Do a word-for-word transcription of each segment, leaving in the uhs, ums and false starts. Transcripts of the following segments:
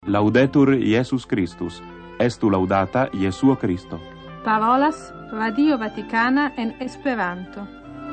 Laudetur Iesus Christus, estu laudata Jesuo Christo. Parolas Radio Vaticana en Esperanto.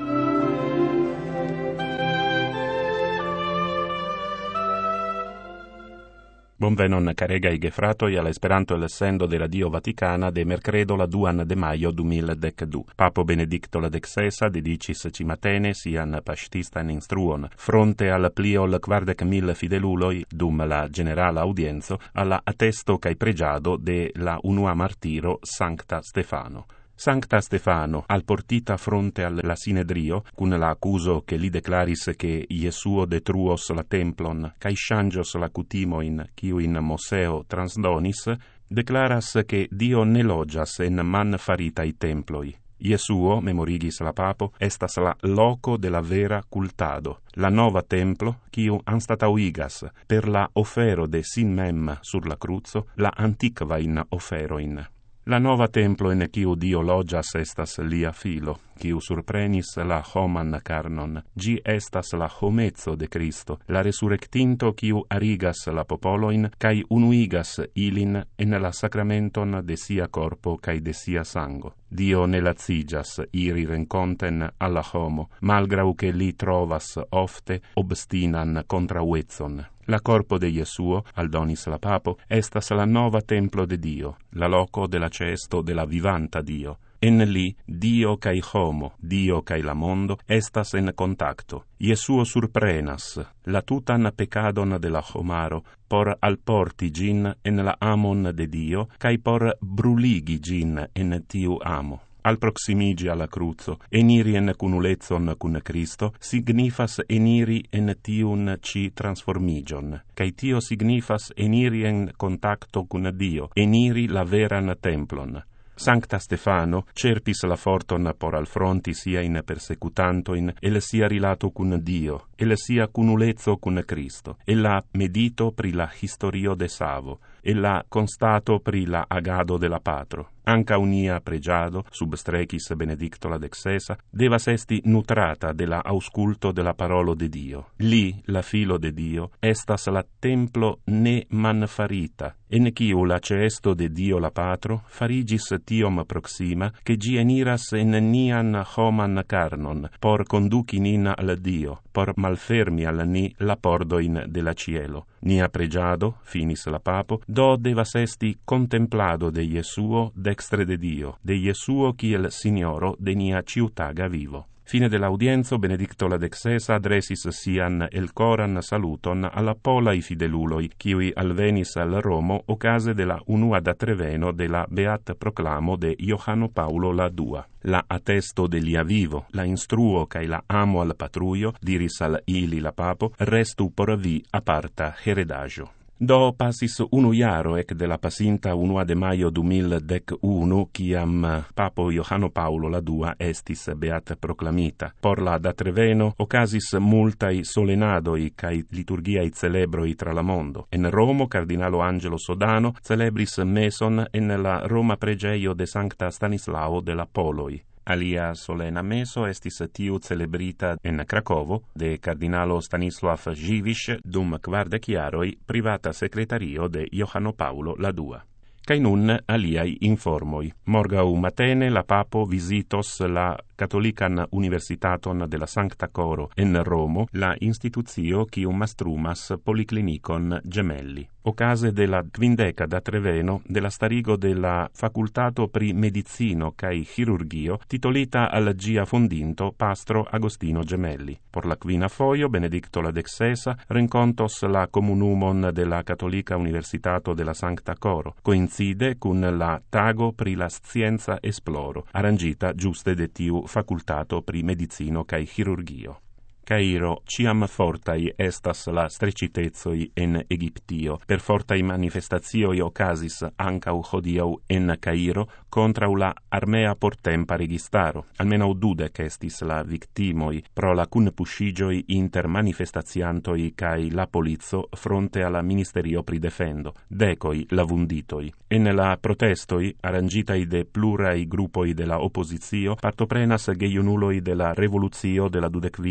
Bonvenon caregaj gefratoj al Esperanto el sendo de Radio Vaticana de mercredo la duan de maio duemildecdu. Papo Benedicto la dexesa dedicis cimatene sian pastistan instruon fronte al pli ol quardec mil fideluloi dum la generala audienzo alla attesto cae pregiado de la unua martiro Sancta Stefano. Sancta Stefano, al portita fronte al la Sinedrio, cun la accuso che li declaris che Iesuo detruos la templon, cae changios la cutimoin, quiu in Moseo transdonis, declaras che Dio ne logias en man faritai temploi. Iesuo, memorigis la papo, estas la loco de la vera cultado, la nova templo, quiu anstatauigas, per la ofero de sin mem sur la cruzo, la antiquain oferoin. La nova templo in quiu Dio logias estas lia filo, quiu surprenis la homan carnon. Gi estas la homezzo de Cristo, la resurrectinto quiu arigas la popoloin, cae unuigas ilin en la sacramenton de sia corpo cae de sia sango. Dio ne lacigas iri renconten alla homo, malgrau che li trovas ofte obstinan contrauezzon. La corpo de Iesuo, aldonis la papo, estas la nova templo de Dio, la loco de la cesto de la vivanta Dio. En li, Dio cae homo, Dio cae la mondo, estas en contacto. Iesuo surprenas la tutan pecadon de la homaro por alporti gin en la amon de Dio, cae por bruligi gin en tiu amo. Al proximigi alla cruzo, eniri en cunulezon cun Cristo, signifas eniri en tiun ci transformigion, cae tio signifas eniri en contacto cun Dio, eniri la veran templon. Sancta Stefano cerpis la forton por alfronti sia in persecutantoin el sia rilato cun Dio, el sia cunulezzo cun Cristo, e la medito pri la historio de Savo, e la constato pri la agado de la patro. Anca unia pregiado, sub strecis Benedicto la dexesa, devas esti nutrata de la ausculto de la parolo de Dio. Li, la filo de Dio, estas la templo ne man farita, en quiu la cesto de Dio la patro farigis tiom proxima, che gi eniras en nian homan carnon, por conduci nin al Dio, por malfermi al ni la pordoin de la cielo. Nia pregiado, finis la papo, do devas esti contemplado de Iesuo dextre de Dio, de Iesuo kiel Signoro de nia ciutaga vivo. Fine dell'audienzo, Benedicto la dexesa adresis sian el coran saluton alla polai fideluloi, quiui alvenis al Romo ocase de la unua da treveno de la beat proclamo de Iohanno Paulo la dua. La attesto de lia vivo, la instruo cae la amo al patruio, diris al ili la papo, restu por vi aparta heredagio. Do passis unu iaro ec de la pasinta unua de maio duemildecunu, ciam Papo Iohanno Paulo la dua estis beat proclamita. Por la da treveno ocasis multai solenadoi cae liturgiae celebroi tra la mondo. En Romo, Cardinalo Angelo Sodano celebris meson en la Roma pregeio de Sancta Stanislao de la Poloi. Alia solena meso estis tiu celebrita en Cracovo de Cardinalo Stanislav Živiš dum kvardec jaroj privata sekretario de Iohanno Paulo la dua. Kai nun aliai informoi. Morgau matene la papo visitos la Catolican Universitaton de la Sancta Coro en Romo, la instituzio quium mastrumas Policlinicon Gemelli. Ocase de la quindeca da treveno de la starigo de la Facultato pri Medicino cae Chirurgio, titolita al gia fondinto Pastro Agostino Gemelli. Por la quina foio, Benedicto la dexesa rencontos la comunumon de la Catolica Universitato de la Sancta Coro, coincide cun la tago pri la scienza esploro, arrangita giuste de tiu Facultato pri Medicino cae Chirurgio. Cairo ciam fortai estas la strecitezoi en Egiptio, per fortai manifestatioi ocasis ancau hodiau en Cairo contrau la armea portempa registaro. Almenau dudec estis la victimoi pro la cunpuscigioi inter manifestatiantoi cae la polizzo fronte alla ministerio pri defendo, decoi la vunditoi. En la protestoi, arrangitai de plurai gruppoi de la oppositio, partoprenas geiunuloi de la revoluzio de la dudecvina de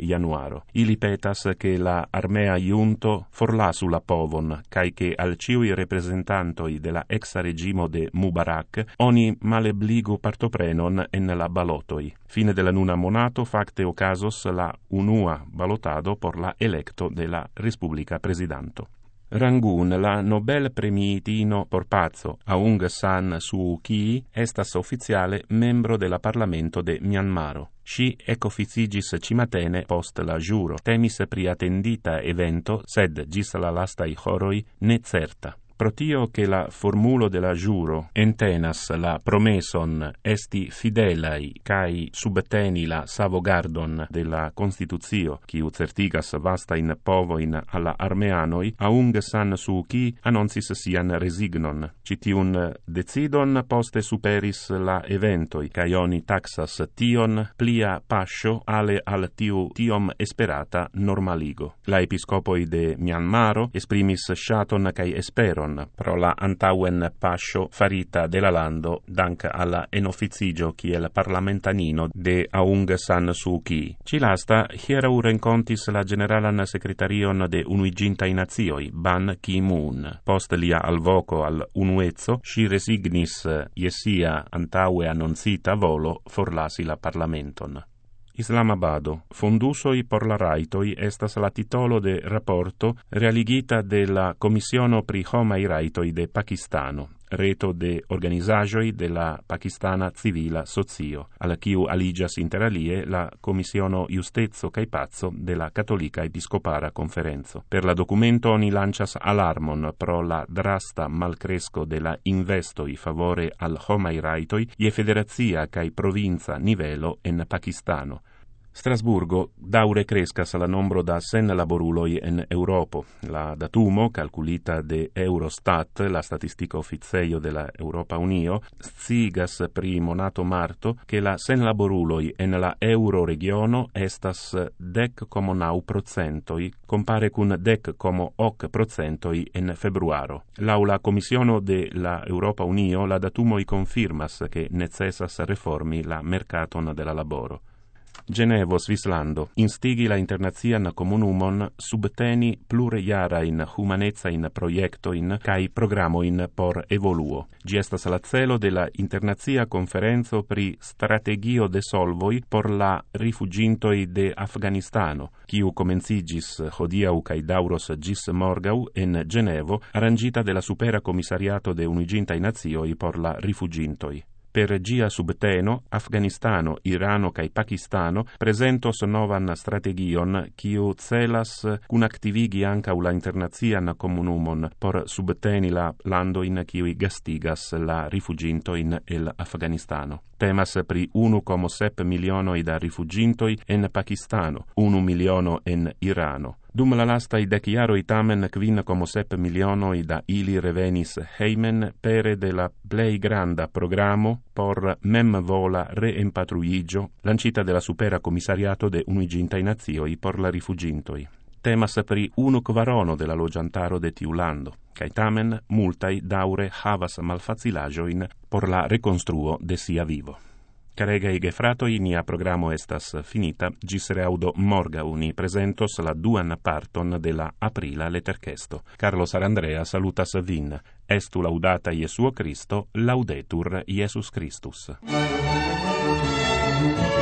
januaro. Ili petas che la armea iunto forlasu la povon, cae che al ciui representantoi de la ex regimo de Mubarak oni malebligu partoprenon en la balotoi. Fine de la nuna monato facte ocasos la unua balotado por la electo de la Respublica Presidanto. Rangun, la Nobel premiitino por pazzo Aung San Suu Kyi, estas oficiale membro de la Parlamento de Myanmaro. Si ecofficigis cimatene post la giuro. Temis pri attendita evento, sed gis la lastai horoi ne certa. Pro tio che la formulo de la giuro entenas la promeson esti fidelai cae subteni la savogardon de la Constituzio, quiu certigas vasta in povo in alla armeanoi, Aung San Suu Kyi annoncis sian resignon. Citiun decidon poste superis la eventoi, cae oni taxas tion plia pascio ale al tiu tiom esperata normaligo. La episcopoi de Myanmaro esprimis shaton cae esperon pro la antauen pascio farita de la lando dank alla enofficigio kiel parlamentanino de Aung San Suu Kyi. Cilasta hieraŭ renkontis la generalan sekretarion de Unuiĝintaj Nacioj, Ban Ki-moon. Post lia alvoko al unueco, ŝi resignis je sia antaŭe anoncita volo forlasi la parlamenton. Islamabado. Fondusoi por la raitoi estas la titolo de rapporto realigita de la Commissiono pri homai raitoi de Pakistano, reto de organizaĵoj de la pakistana civila socio, al kiu aliĝas inter alie la Komisiono Justeco kaj Paco de la Katolika Episkopara Konferenco. Per la dokumento oni lanĉas alarmon pro la drasta malkresko de la investoj favore al homaj rajtoj je federacia kaj provinca nivelo en Pakistano. Strasburgo daure crescas la nombro da sen laboruloi en Europo. La datumo, calculita de Eurostat, la statistica officeio de la Europa Unio, scigas pri monato marto che la sen laboruloi en la Euroregiono estas dec como nau procentoi, compare cun dec como hoc procentoi en februaro. Lau la Commissiono de la Europa Unio, la datumoi confirmas che necessas reformi la mercaton de la laboro. Genevo, Svislando, instigi la internazian comunumon subteni pluriarain humanezain projektoin kai programoin por evoluo. Gi estas la celo de la internazia conferenzo pri strategio de solvoi por la rifugintoi de Afganistano, kiu komencigis hodiaŭ kaj daŭros ĝis morgaŭ en Genevo, arrangita de la Supera Komisariato de Unuiĝintaj Nacioj por la rifugintoj. Per gia subteno, Afganistano, Irano kaj Pakistano presentos novan strategion kiu celas kunaktivigi ankaŭ la internacian komunumon por subteni la landojn kiuj gastigas la rifuĝintojn el Afganistano. Temas pri unu komo sep milionoj da rifuĝintoj en Pakistano, unu miliono en Irano. Dum la lastaj dek jaroj tamen kvin komo sep milionoj da ili revenis hejmen pere de la plej granda programo por memvola reempatruiĝo lancita de la Supera Komisariato de Unuiĝintaj Nacioj por la rifuĝintoj. Temas pri unu kvarono de la loĝantaro de tiu lando, kaj tamen multaj daŭre havas malfacilaĵojn por la rekonstruo de sia vivo. Caregaj gefratoj, nia programo estas finita, ĝis reaŭdo morgaŭ ni prezentos la duan parton de la aprila leterkesto. Carlos Arandrea salutas vin. Estu laŭdata Jesuo Kristo, laudetur Jesus Christus.